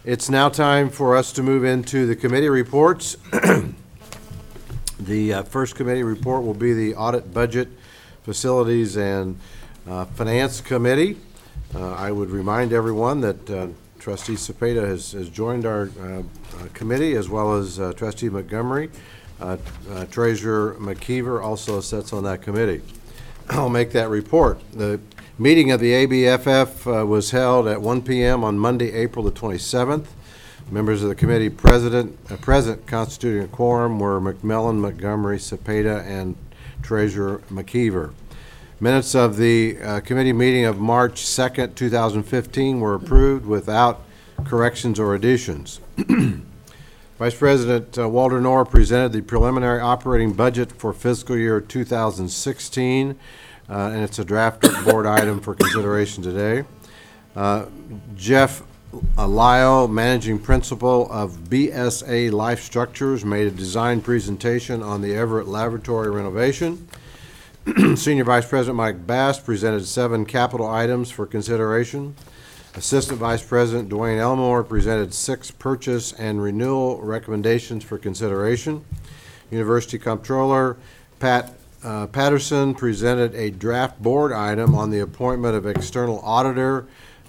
It's now time for us to move into the committee reports. The first committee report will be the Audit, Budget, Facilities, and Finance Committee. I would remind everyone that Trustee Cepeda has joined our committee, as well as Trustee Montgomery. Treasurer McKeever also sits on that committee. I'll make that report. The meeting of the ABFF was held at 1 p.m. on Monday, April the 27th. Members of the committee present constituting a quorum were McMillan, Montgomery, Cepeda, and Treasurer McKeever. Minutes of the committee meeting of March 2nd, 2015 were approved without corrections or additions. Vice President Walter Knorr presented the preliminary operating budget for fiscal year 2016, and it's a draft board item for consideration today. Jeff Lyle, Managing Principal of BSA Life Structures, made a design presentation on the Everett Laboratory renovation. Senior Vice President Mike Bass presented 7 capital items for consideration. Assistant Vice President Dwayne Elmore presented 6 purchase and renewal recommendations for consideration. University Comptroller Pat Patterson presented a draft board item on the appointment of external auditor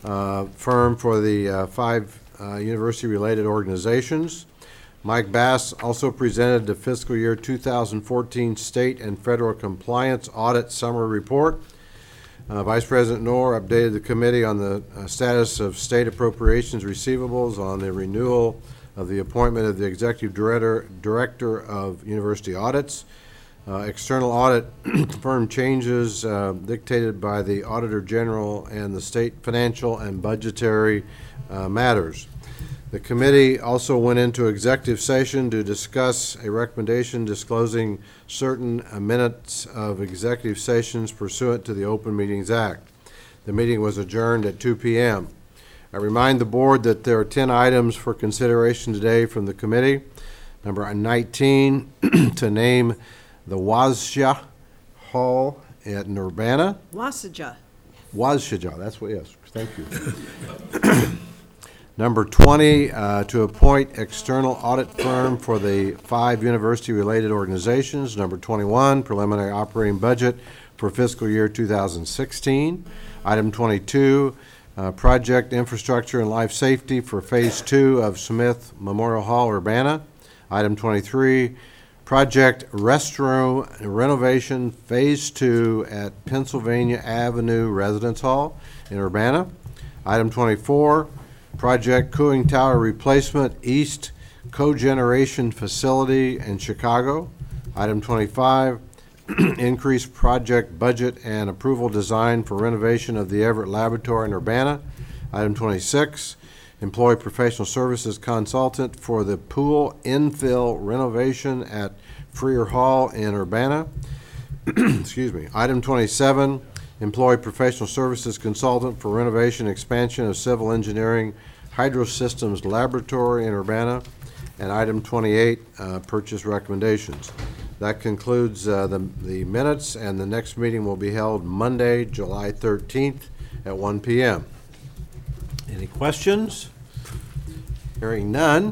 firm for the 5 university-related organizations. Mike Bass also presented the fiscal year 2014 state and federal compliance audit summary report. Vice President Knorr updated the committee on the status of state appropriations receivables, on the renewal of the appointment of the executive director of university audits, external audit firm changes dictated by the Auditor General, and the state financial and budgetary matters. The committee also went into executive session to discuss a recommendation disclosing certain minutes of executive sessions pursuant to the Open Meetings Act. The meeting was adjourned at 2 p.m. I remind the board that there are 10 items for consideration today from the committee. Number 19, to name the Wasatch Hall at Urbana. Wasatch. That's what, yes, thank you. Number 20, to appoint external audit firm for the 5 university-related organizations. Number 21, preliminary operating budget for fiscal year 2016. Item 22, project infrastructure and life safety for Phase 2 of Smith Memorial Hall, Urbana. Item 23, project restroom renovation Phase 2 at Pennsylvania Avenue Residence Hall in Urbana. Item 24, project cooling tower replacement East Cogeneration Facility in Chicago. Item 25, increased project budget and approval design for renovation of the Everett Laboratory in Urbana. Item 26, employ professional services consultant for the pool infill renovation at Freer Hall in Urbana. Excuse me. Item 27, employ professional services consultant for renovation and expansion of civil engineering hydrosystems laboratory in Urbana. And item 28, purchase recommendations. That concludes the minutes, and the next meeting will be held Monday, July 13th at 1 p.m. Any questions? Hearing none,